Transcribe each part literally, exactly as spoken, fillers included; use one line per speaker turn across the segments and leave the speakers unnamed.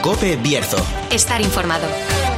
COPE Bierzo.
Estar informado.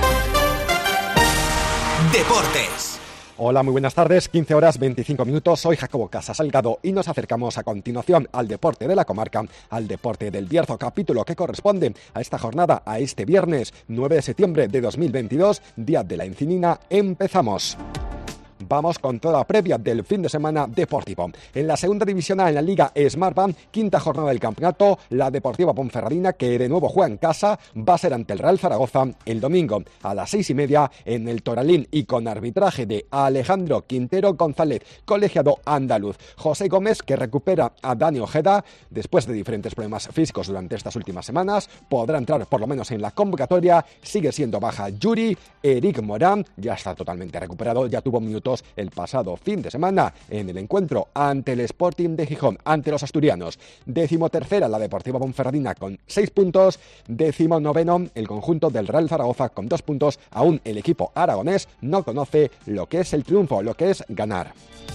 Deportes.
Hola, muy buenas tardes, quince horas veinticinco minutos, soy Jacobo Casas Salgado y nos acercamos a continuación al deporte de la comarca, al deporte del Bierzo, capítulo que corresponde a esta jornada, a este viernes nueve de septiembre de dos mil veintidós, Día de la Encinina. Empezamos. Vamos con toda la previa del fin de semana deportivo. En la segunda división A, en la Liga Smartbank, quinta jornada del campeonato, la Deportiva Ponferradina, que de nuevo juega en casa, va a ser ante el Real Zaragoza el domingo a las seis y media en el Toralín y con arbitraje de Alejandro Quintero González, colegiado andaluz. José Gómez, que recupera a Dani Ojeda después de diferentes problemas físicos durante estas últimas semanas, podrá entrar por lo menos en la convocatoria. Sigue siendo baja Yuri. Eric Morán ya está totalmente recuperado, ya tuvo minutos el pasado fin de semana en el encuentro ante el Sporting de Gijón, ante los asturianos. Décimo tercera la Deportiva Ponferradina con seis puntos, décimo noveno el conjunto del Real Zaragoza con dos puntos. Aún el equipo aragonés no conoce lo que es el triunfo, lo que es ganar.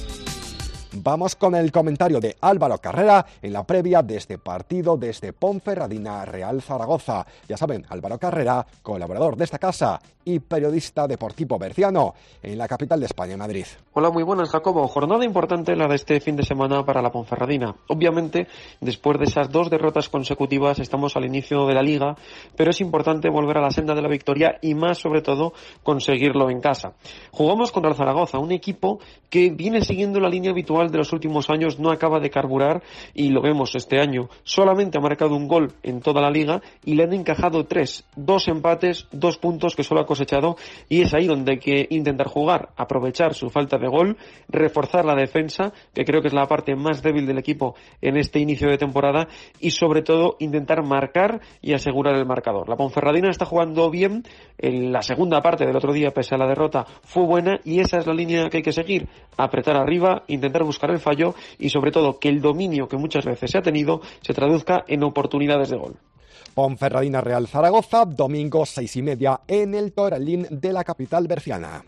Vamos con el comentario de Álvaro Carrera en la previa de este partido desde Ponferradina Real Zaragoza. Ya saben, Álvaro Carrera, colaborador de esta casa y periodista deportivo berciano en la capital de España, Madrid.
Hola, muy buenas, Jacobo. Jornada importante la de este fin de semana para la Ponferradina. Obviamente, después de esas dos derrotas consecutivas, estamos al inicio de la Liga, pero es importante volver a la senda de la victoria y más, sobre todo, conseguirlo en casa. Jugamos contra el Zaragoza, un equipo que viene siguiendo la línea habitual de los últimos años, no acaba de carburar y lo vemos este año. Solamente ha marcado un gol en toda la Liga y le han encajado tres, dos empates, dos puntos que solo ha cosechado, y es ahí donde hay que intentar jugar, aprovechar su falta de gol, reforzar la defensa, que creo que es la parte más débil del equipo en este inicio de temporada, y sobre todo intentar marcar y asegurar el marcador. La Ponferradina está jugando bien, en la segunda parte del otro día, pese a la derrota, fue buena, y esa es la línea que hay que seguir, apretar arriba, intentar buscar el fallo y sobre todo que el dominio que muchas veces se ha tenido se traduzca en oportunidades de gol.
Ponferradina Real Zaragoza, domingo seis y media en el Toralín de la capital berciana.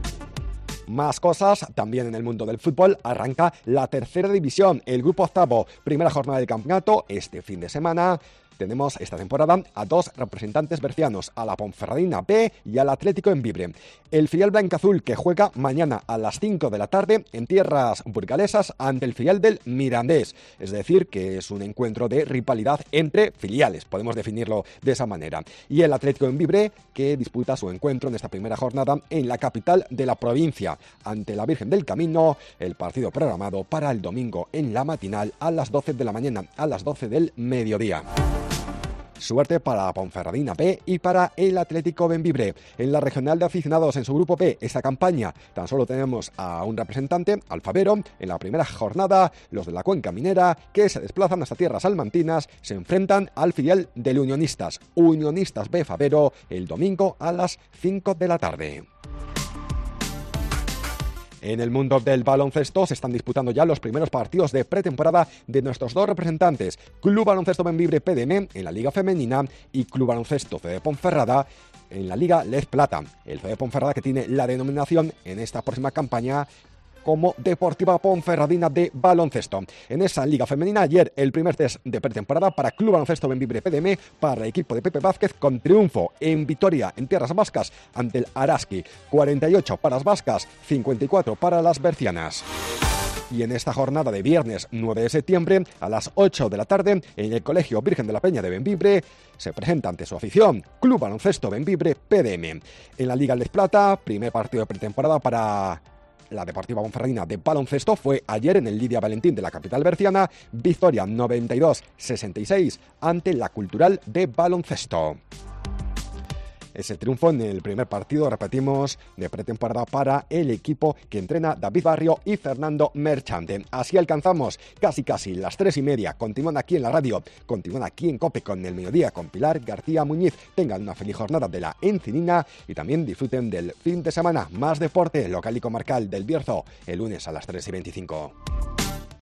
Más cosas, también en el mundo del fútbol, arranca la tercera división, el grupo octavo, primera jornada del campeonato, este fin de semana. Tenemos esta temporada a dos representantes bercianos, a la Ponferradina B y al Atlético en Vibre. El filial blancaazul, que juega mañana a las cinco de la tarde en tierras burgalesas ante el filial del Mirandés. Es decir, que es un encuentro de rivalidad entre filiales, podemos definirlo de esa manera. Y el Atlético en Vibre, que disputa su encuentro en esta primera jornada en la capital de la provincia, ante la Virgen del Camino, el partido programado para el domingo en la matinal a las doce de la mañana, a las doce del mediodía. Suerte para la Ponferradina B y para el Atlético Bembibre. En la regional de aficionados, en su grupo B, esta campaña tan solo tenemos a un representante, Alfabero. En la primera jornada, los de la Cuenca Minera, que se desplazan hasta tierras salmantinas, se enfrentan al filial del Unionistas, Unionistas B Fabero, el domingo a las cinco de la tarde. En el mundo del baloncesto se están disputando ya los primeros partidos de pretemporada de nuestros dos representantes, Club Baloncesto Bembibre P D M en la Liga Femenina y Club Baloncesto C D Ponferrada en la Liga Lez Plata. El C D Ponferrada, que tiene la denominación en esta próxima campaña como Deportiva Ponferradina de baloncesto. En esa liga femenina, ayer el primer test de pretemporada para Club Baloncesto Bembibre P D M para el equipo de Pepe Vázquez, con triunfo en Vitoria en tierras vascas ante el Araski, cuarenta y ocho para las vascas, cincuenta y cuatro para las bercianas. Y en esta jornada de viernes nueve de septiembre, a las ocho de la tarde, en el Colegio Virgen de la Peña de Bembibre, se presenta ante su afición Club Baloncesto Bembibre P D M. En la Liga Les Plata, primer partido de pretemporada para la Deportiva Ponferradina de baloncesto fue ayer en el Lidia Valentín de la capital berciana, victoria noventa y dos sesenta y seis ante la Cultural de baloncesto. Ese triunfo en el primer partido, repetimos, de pretemporada para el equipo que entrena David Barrio y Fernando Merchante. Así alcanzamos casi casi las tres y media. Continúan aquí en la radio, continúan aquí en COPE con el mediodía con Pilar García Muñiz. Tengan una feliz jornada de la Encinina y también disfruten del fin de semana. Más deporte local y comarcal del Bierzo el lunes a las tres y veinticinco.